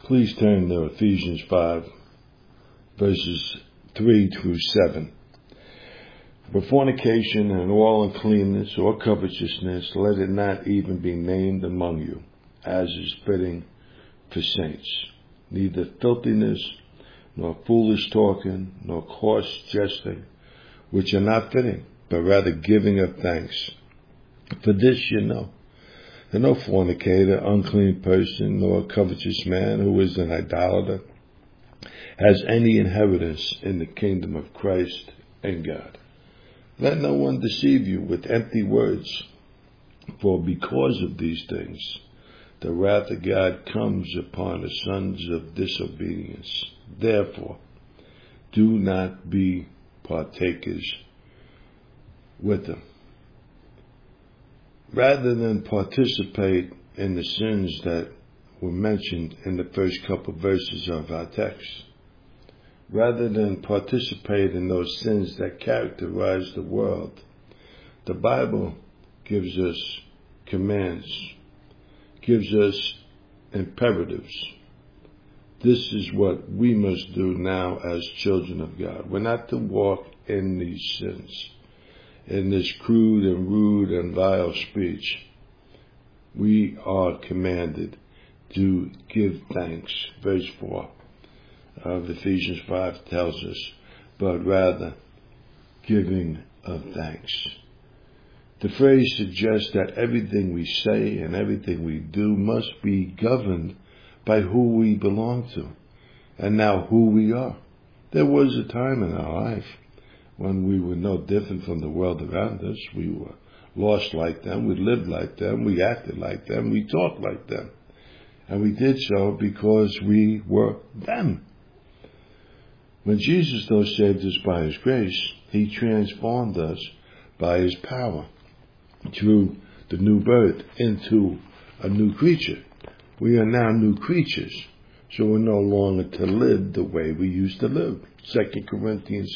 Please turn to Ephesians 5, verses 3 through 7. For fornication and all uncleanness or covetousness, let it not even be named among you, as is fitting for saints. Neither filthiness, nor foolish talking, nor coarse jesting, which are not fitting, but rather giving of thanks. For this you know, that no fornicator, unclean person, nor covetous man who is an idolater has any inheritance in the kingdom of Christ and God. Let no one deceive you with empty words, for because of these things, the wrath of God comes upon the sons of disobedience. Therefore, do not be partakers with them. Rather than participate in the sins that were mentioned in the first couple verses of our text, rather than participate in those sins that characterize the world, the Bible gives us commands, gives us imperatives. This is what we must do now as children of God. We're not to walk in these sins, in this crude and rude and vile speech. We are commanded to give thanks. Verse 4 of Ephesians 5 tells us, but rather giving of thanks. The phrase suggests that everything we say and everything we do must be governed by who we belong to and now who we are. There was a time in our life when we were no different from the world around us. We were lost like them, we lived like them, we acted like them, we talked like them. And we did so because we were them. When Jesus, though, saved us by His grace, He transformed us by His power through the new birth into a new creature. We are now new creatures, so we're no longer to live the way we used to live. 2 Corinthians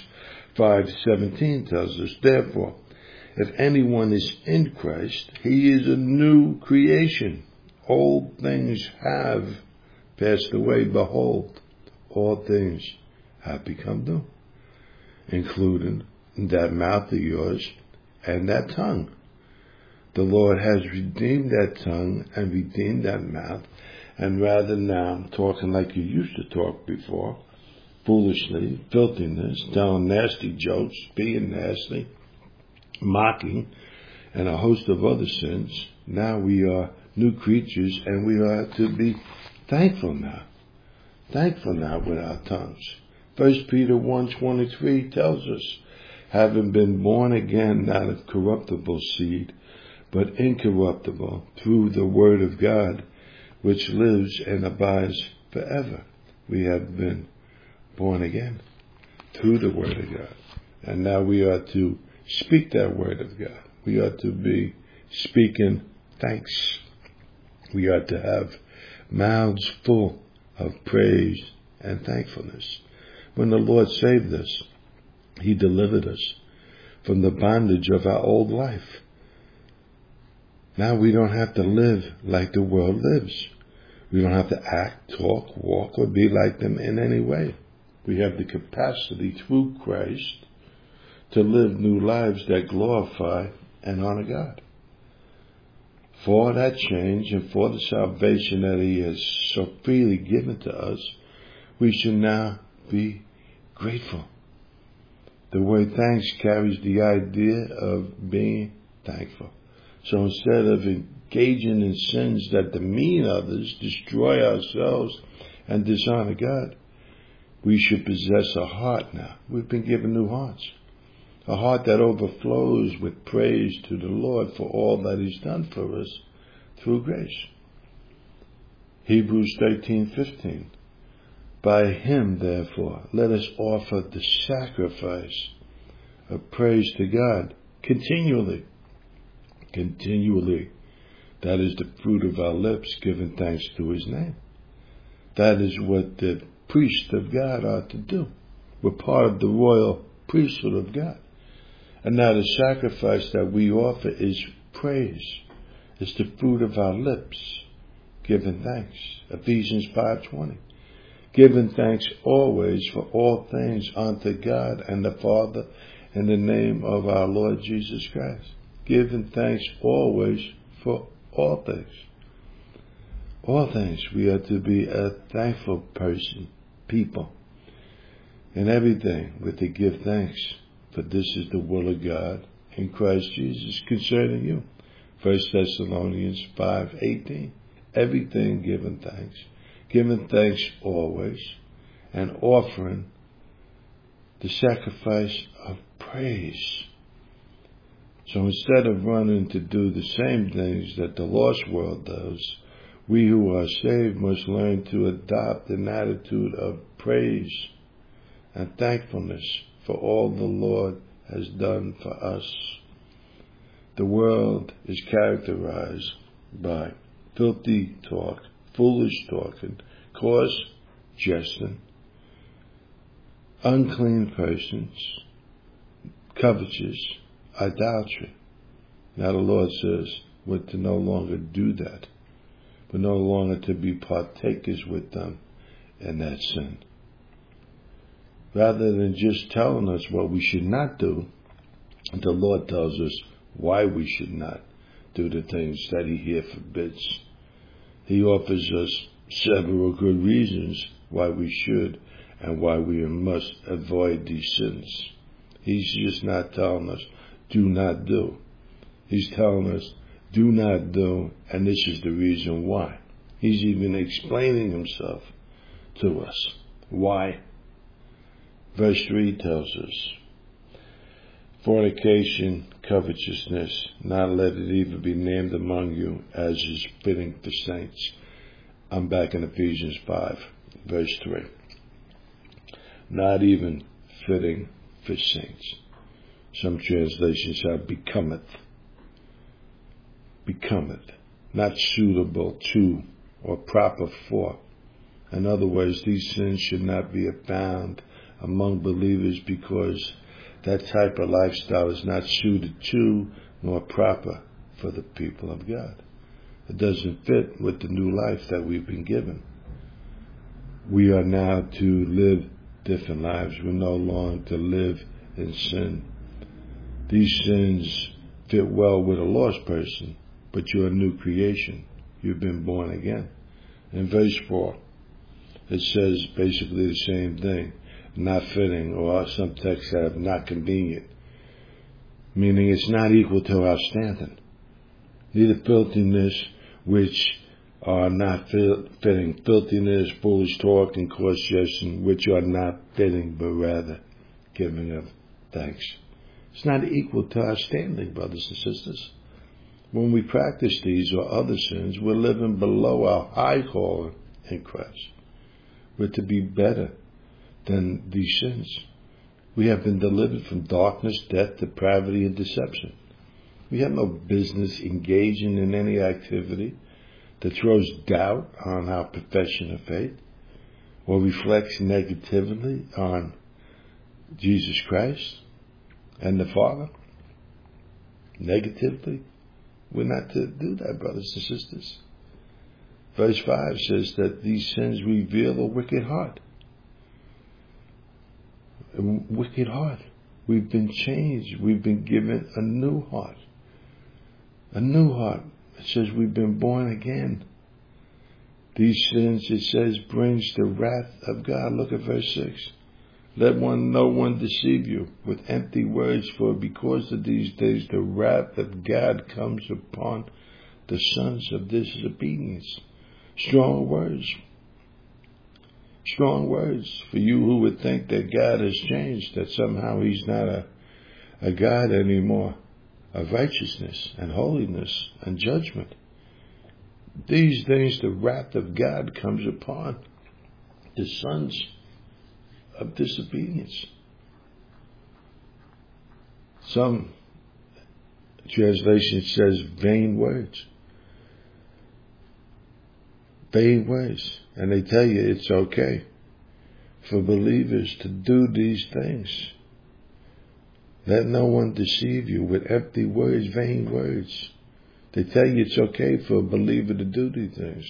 5:17 tells us, therefore, if anyone is in Christ, he is a new creation. Old things have passed away. Behold, all things have become new, including that mouth of yours and that tongue. The Lord has redeemed that tongue and redeemed that mouth, and rather now talking like you used to talk before, foolishly, filthiness, telling nasty jokes, being nasty, mocking, and a host of other sins. Now we are new creatures, and we are to be thankful now. Thankful now with our tongues. 1 Peter 1:23 tells us, having been born again, not of corruptible seed, but incorruptible, through the word of God, which lives and abides forever. We have been born again through the word of God. And now we are to speak that word of God. We are to be speaking thanks. We are to have mouths full of praise and thankfulness. When the Lord saved us, He delivered us from the bondage of our old life. Now we don't have to live like the world lives. We don't have to act, talk, walk, or be like them in any way. We have the capacity through Christ to live new lives that glorify and honor God. For that change and for the salvation that He has so freely given to us, we should now be grateful. The word thanks carries the idea of being thankful. So instead of engaging in sins that demean others, destroy ourselves, and dishonor God, we should possess a heart now. We've been given new hearts. A heart that overflows with praise to the Lord for all that He's done for us through grace. Hebrews 13:15. By Him, therefore, let us offer the sacrifice of praise to God continually. Continually. That is the fruit of our lips, giving thanks to His name. That is what the priests of God are to do. We're part of the royal priesthood of God. And now the sacrifice that we offer is praise. It's the fruit of our lips, giving thanks. Ephesians 5:20. Giving thanks always for all things unto God and the Father in the name of our Lord Jesus Christ. Giving thanks always for all things. All things. We are to be a thankful people. In everything, we're to give thanks, for this is the will of God in Christ Jesus concerning you. 1 Thessalonians 5:18. Everything giving thanks. Giving thanks always, and offering the sacrifice of praise. So instead of running to do the same things that the lost world does, we who are saved must learn to adopt an attitude of praise and thankfulness for all the Lord has done for us. The world is characterized by filthy talk, foolish talking, coarse jesting, unclean persons, covetous, idolatry. Now the Lord says we're to no longer do that. We're no longer to be partakers with them in that sin. Rather than just telling us what we should not do, the Lord tells us why we should not do the things that He here forbids. He offers us several good reasons why we should and why we must avoid these sins. He's just not telling us, do not do. He's telling us, do not do, and this is the reason why. He's even explaining Himself to us. Why? Verse 3 tells us, fornication, covetousness, not let it even be named among you as is fitting for saints. I'm back in Ephesians 5, verse 3. Not even fitting for saints. Some translations have becometh. Becometh. Not suitable to or proper for. In other words, these sins should not be found among believers because that type of lifestyle is not suited to nor proper for the people of God. It doesn't fit with the new life that we've been given. We are now to live different lives. We're no longer to live in sin. These sins fit well with a lost person, but you're a new creation. You've been born again. In verse 4, it says basically the same thing. Not fitting, or some texts have not convenient, meaning it's not equal to our standing. Neither filthiness, which are not fitting, filthiness, foolish talk, and coarse jesting, which are not fitting, but rather giving of thanks. It's not equal to our standing, brothers and sisters. When we practice these or other sins, we're living below our high calling in Christ. We're to be better than these sins. We have been delivered from darkness, death, depravity, and deception. We have no business engaging in any activity that throws doubt on our profession of faith or reflects negatively on Jesus Christ and the Father. Negatively, we're not to do that, brothers and sisters. Verse 5 says that these sins reveal a wicked heart. A wicked heart. We've been changed. We've been given a new heart. A new heart. It says we've been born again. These sins, it says, brings the wrath of God. Look at verse 6. Let no one deceive you with empty words, for because of these days the wrath of God comes upon the sons of disobedience. Strong words. Strong words for you who would think that God has changed, that somehow He's not a God anymore of righteousness and holiness and judgment. These days the wrath of God comes upon the sons of disobedience. Some translation says vain words. Vain words. And they tell you it's okay for believers to do these things. Let no one deceive you with empty words, vain words. They tell you it's okay for a believer to do these things.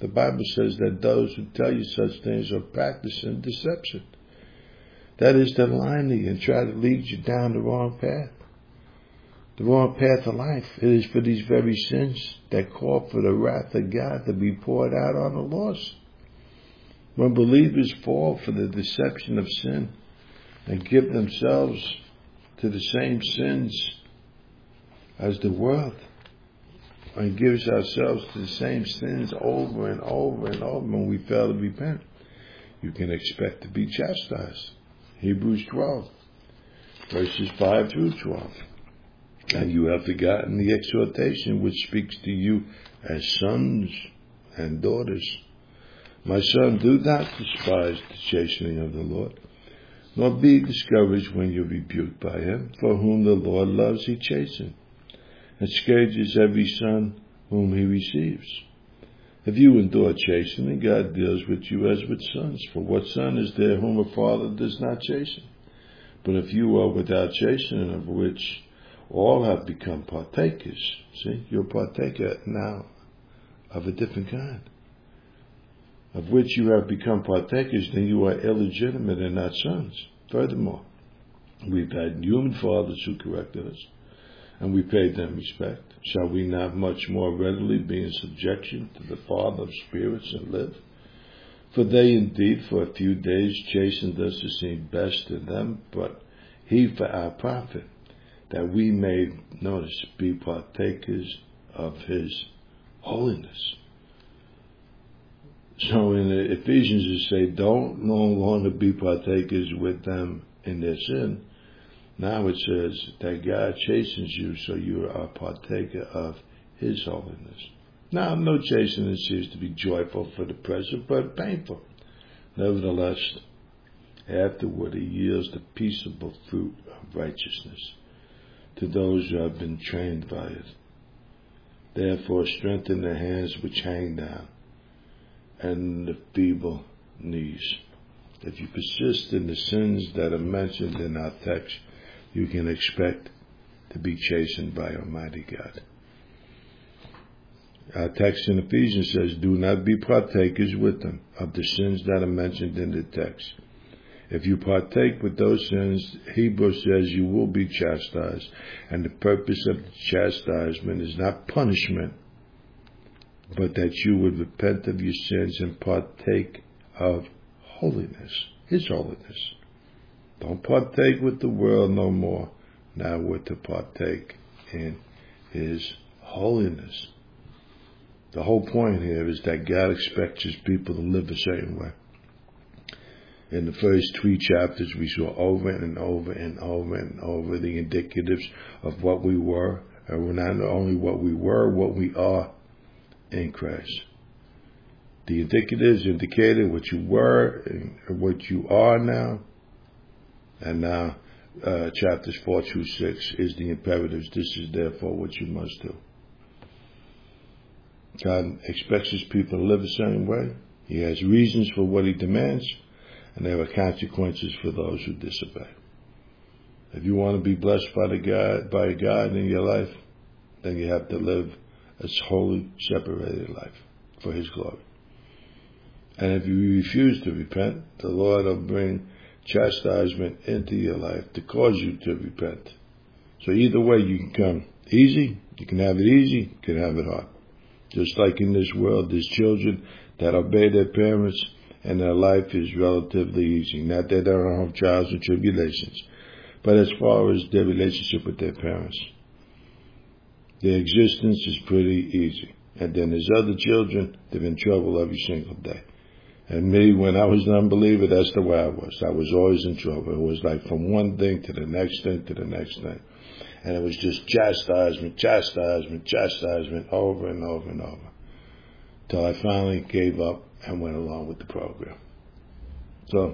The Bible says that those who tell you such things are practicing deception. That is to lie to you and try to lead you down the wrong path. The wrong path of life. It is for these very sins that call for the wrath of God to be poured out on the lost. When believers fall for the deception of sin and give themselves to the same sins as the world, and gives ourselves to the same sins over and over and over when we fail to repent, you can expect to be chastised. Hebrews 12, verses 5 through 12. And you have forgotten the exhortation which speaks to you as sons and daughters. My son, do not despise the chastening of the Lord, nor be discouraged when you are rebuked by him. For whom the Lord loves, he chastens, and scourges every son whom he receives. If you endure chastening, God deals with you as with sons. For what son is there whom a father does not chasten? But if you are without chastening, of which all have become partakers, see, you're a partaker now of a different kind, of which you have become partakers, then you are illegitimate and not sons. Furthermore, we've had human fathers who corrected us, and we paid them respect. Shall we not much more readily be in subjection to the Father of spirits and live? For they indeed for a few days chastened us to seem best to them, but he for our profit, that we may, notice, be partakers of his holiness. So in Ephesians it say, don't no longer be partakers with them in their sin. Now it says that God chastens you so you are a partaker of his holiness. Now, no chastening seems to be joyful for the present, but painful. Nevertheless, afterward he yields the peaceable fruit of righteousness to those who have been trained by it. Therefore, strengthen the hands which hang down and the feeble knees. If you persist in the sins that are mentioned in our text, you can expect to be chastened by Almighty God. Our text in Ephesians says, do not be partakers with them of the sins that are mentioned in the text. If you partake with those sins, Hebrews says you will be chastised, and the purpose of the chastisement is not punishment, but that you would repent of your sins and partake of holiness, his holiness. Don't partake with the world no more. Now we're to partake in his holiness. The whole point here is that God expects his people to live a certain way. In the first 3 chapters, we saw over and over and over and over the indicatives of what we were, and not only what we were, what we are in Christ. The indicatives indicated what you were and what you are now. And now, chapters 4 through 6 is the imperatives. This is therefore what you must do. God expects his people to live a certain way. He has reasons for what he demands, and there are consequences for those who disobey. If you want to be blessed by God in your life, then you have to live a holy, separated life for his glory. And if you refuse to repent, the Lord will bring chastisement into your life to cause you to repent. So either way, you can come easy, you can have it easy, you can have it hard. Just like in this world, there's children that obey their parents and their life is relatively easy. Not that they don't have trials and tribulations, but as far as their relationship with their parents, their existence is pretty easy. And then there's other children, they're in trouble every single day. And me, when I was an unbeliever, that's the way I was. I was always in trouble. It was like from one thing to the next thing to the next thing. And it was just chastisement, over and over and over. Till I finally gave up and went along with the program. So,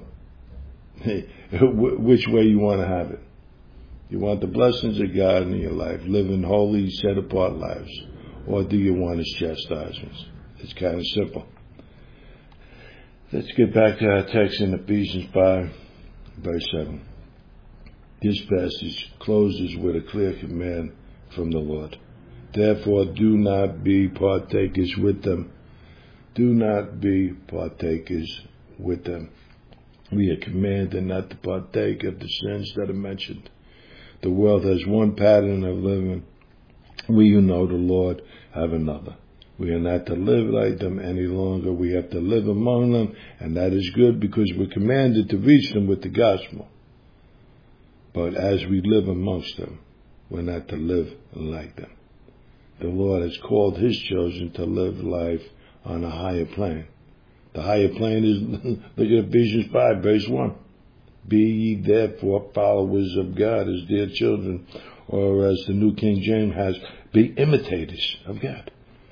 which way you want to have it? You want the blessings of God in your life, living holy, set-apart lives, or do you want his chastisements? It's kind of simple. Let's get back to our text in Ephesians 5, verse 7. This passage closes with a clear command from the Lord. Therefore, do not be partakers with them Do not be partakers with them. We are commanded not to partake of the sins that are mentioned. The world has one pattern of living. We who know the Lord have another. We are not to live like them any longer. We have to live among them, and that is good because we're commanded to reach them with the gospel. But as we live amongst them, we're not to live like them. The Lord has called His chosen to live life on a higher plane. The higher plane is, look at Ephesians 5, verse 1. Be ye therefore followers of God as dear children, or as the New King James has, be imitators of God.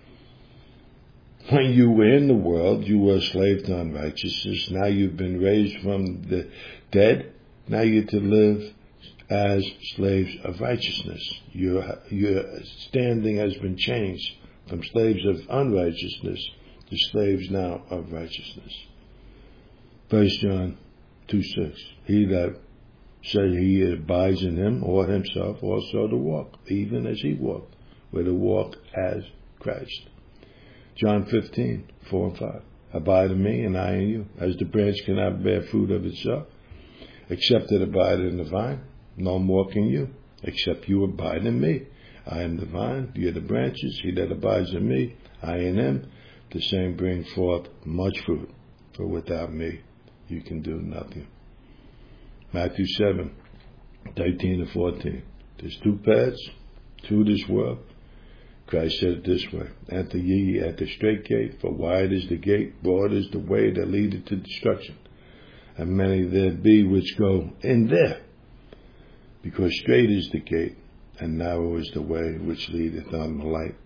When you were in the world, you were a slave to unrighteousness. Now you've been raised from the dead. Now you're to live as slaves of righteousness. Your standing has been changed from slaves of unrighteousness to slaves now of righteousness. 1 John 2:6. He that says he abides in him ought himself also to walk, even as he walked. We're to walk as Christ. John 15:4 and 5. Abide in me and I in you. As the branch cannot bear fruit of itself, except it abide in the vine, no more can you, except you abide in me. I am the vine, ye are the branches. He that abides in me, I in him, the same bring forth much fruit. For without me, you can do nothing. Matthew 7:13 and 14. There's two paths to this world. Christ said it this way, enter ye at the straight gate, for wide is the gate, broad is the way that leadeth to destruction, and many there be which go in there. Because straight is the gate, and narrow is the way which leadeth unto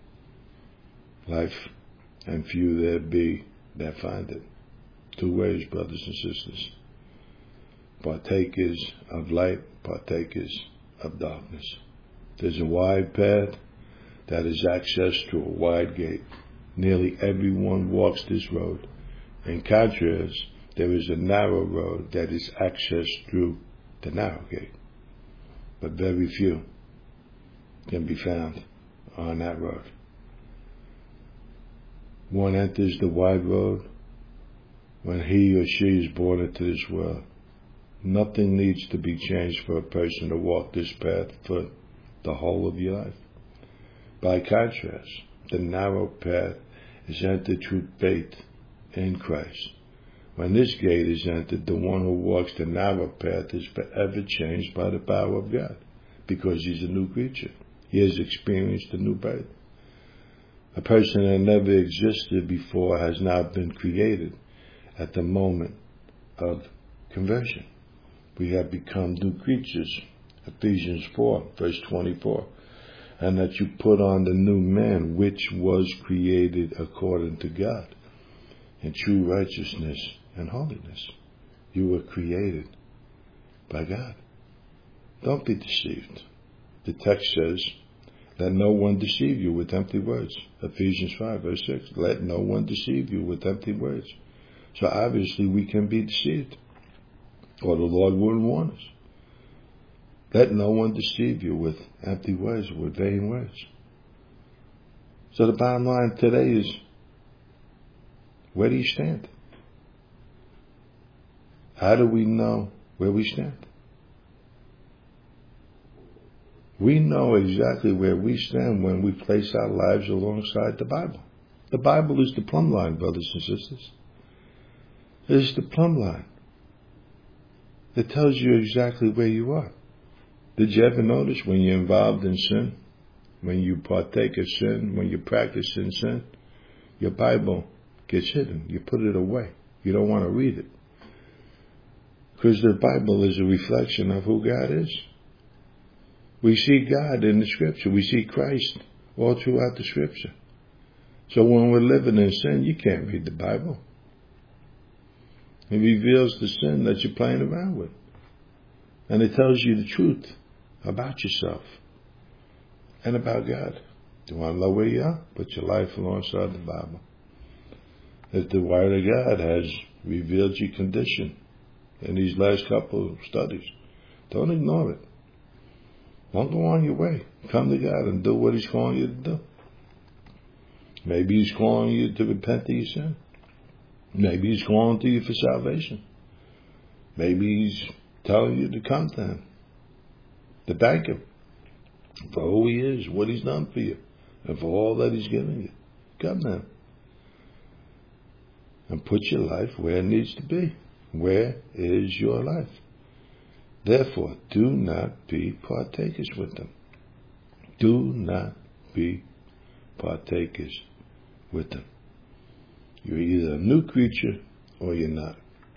life, and few there be that find it. Two ways, brothers and sisters. Partakers of light, partakers of darkness. There's a wide path that is access to a wide gate. Nearly everyone walks this road. In contrast, there is a narrow road that is accessed through the narrow gate. But very few can be found on that road. One enters the wide road when he or she is born into this world. Nothing needs to be changed for a person to walk this path for the whole of your life. By contrast, the narrow path is entered through faith in Christ. When this gate is entered, the one who walks the narrow path is forever changed by the power of God, because he's a new creature. He has experienced a new birth. A person that never existed before has now been created at the moment of conversion. We have become new creatures. Ephesians 4, verse 24. And that you put on the new man, which was created according to God, in true righteousness and holiness. You were created by God. Don't be deceived. The text says, let no one deceive you with empty words. Ephesians 5, verse 6. Let no one deceive you with empty words. So obviously we can be deceived, or the Lord wouldn't warn us. Let no one deceive you with empty words, with vain words. So the bottom line today is, where do you stand? How do we know where we stand? We know exactly where we stand when we place our lives alongside the Bible. The Bible is the plumb line, brothers and sisters. It is the plumb line. It tells you exactly where you are. Did you ever notice when you're involved in sin, when you partake of sin, when you practice in sin, your Bible gets hidden. You put it away. You don't want to read it. Because the Bible is a reflection of who God is. We see God in the Scripture. We see Christ all throughout the Scripture. So when we're living in sin, you can't read the Bible. It reveals the sin that you're playing around with. And it tells you the truth about yourself and about God. Do you want to know where you are? Put your life alongside the Bible. If the Word of God has revealed your condition in these last couple of studies, don't ignore it. Don't go on your way. Come to God and do what He's calling you to do. Maybe He's calling you to repent of your sin. Maybe he's calling to you for salvation. Maybe he's telling you to come to him, to thank him for who he is, what he's done for you, and for all that he's given you. Come to him and put your life where it needs to be. Where is your life? Therefore, do not be partakers with them. Do not be partakers with them. You're either a new creature or you're not.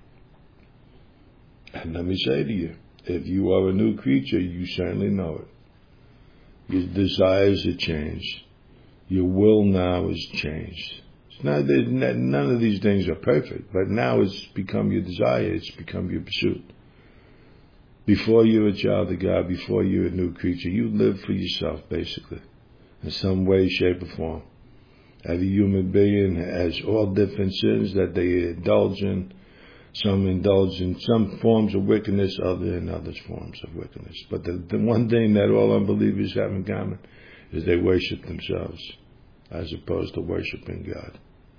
And let me say to you, if you are a new creature, you certainly know it. Your desires are changed. Your will now is changed. It's not that none of these things are perfect, but now it's become your desire. It's become your pursuit. Before you're a child of God, before you're a new creature, you live for yourself, basically, in some way, shape, or form. Every human being has all different sins that they indulge in. Some indulge in some forms of wickedness, other in other forms of wickedness. But the one thing that all unbelievers have in common is they worship themselves as opposed to worshiping God.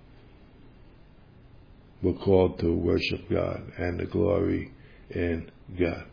We're called to worship God and to glory in God.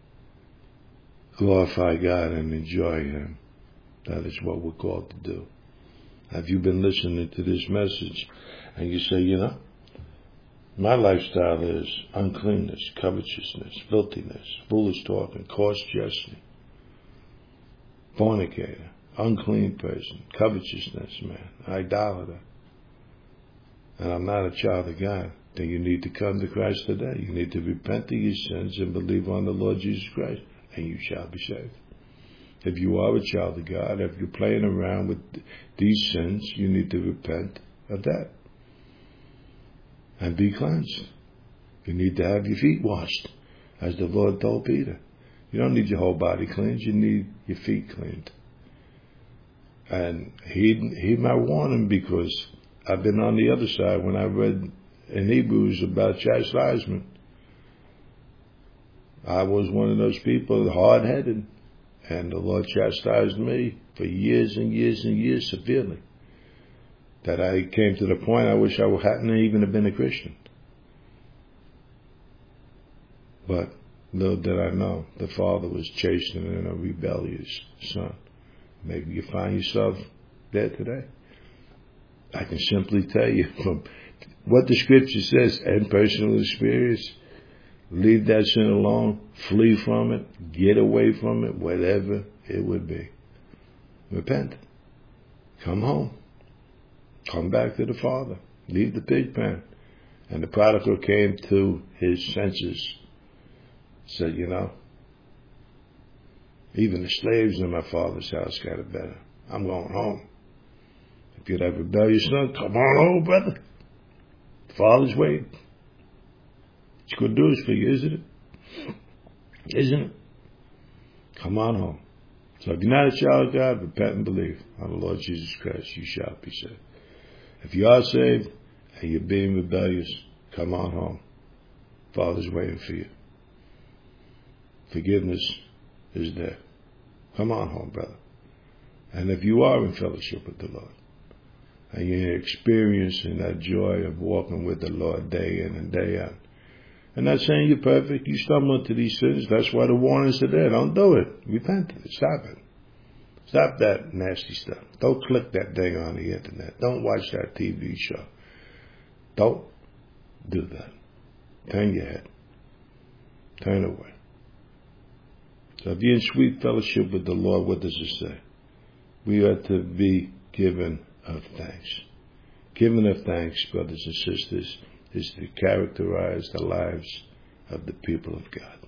Glorify God and enjoy Him. That is what we're called to do. Have you been listening to this message and you say, you know, my lifestyle is uncleanness, covetousness, filthiness, foolish talking, coarse jesting, fornicator, unclean person, covetousness, man, idolater, and I'm not a child of God, then you need to come to Christ today. You need to repent of your sins and believe on the Lord Jesus Christ, and you shall be saved. If you are a child of God, if you're playing around with these sins, you need to repent of that and be cleansed. You need to have your feet washed, as the Lord told Peter. You don't need your whole body cleansed, you need your feet cleaned. And he might warn him, because I've been on the other side when I read in Hebrews about chastisement. I was one of those people, hard-headed, and the Lord chastised me for years and years and years severely, that I came to the point I wish I hadn't even have been a Christian. But little did I know, the Father was chastening a rebellious son. Maybe you find yourself there today. I can simply tell you from what the Scripture says and personal experience, leave that sin alone, flee from it, get away from it, whatever it would be. Repent. Come home. Come back to the Father. Leave the pig pen. And the prodigal came to his senses. Said, you know, even the slaves in my father's house got it better. I'm going home. If you're that rebellious son, come on home, brother. The Father's waiting. It's good news for you, isn't it? Isn't it? Come on home. So if you're not a child of God, repent and believe on the Lord Jesus Christ, you shall be saved. If you are saved and you're being rebellious, come on home. Father's waiting for you. Forgiveness is there. Come on home, brother. And if you are in fellowship with the Lord, and you're experiencing that joy of walking with the Lord day in and day out, I'm not saying you're perfect. You stumble into these sins. That's why the warnings are there. Don't do it. Repent of it. Stop it. Stop that nasty stuff. Don't click that thing on the internet. Don't watch that TV show. Don't do that. Turn your head. Turn away. So if you're in sweet fellowship with the Lord, what does it say? We are to be given of thanks. Giving of thanks, brothers and sisters, is to characterize the lives of the people of God.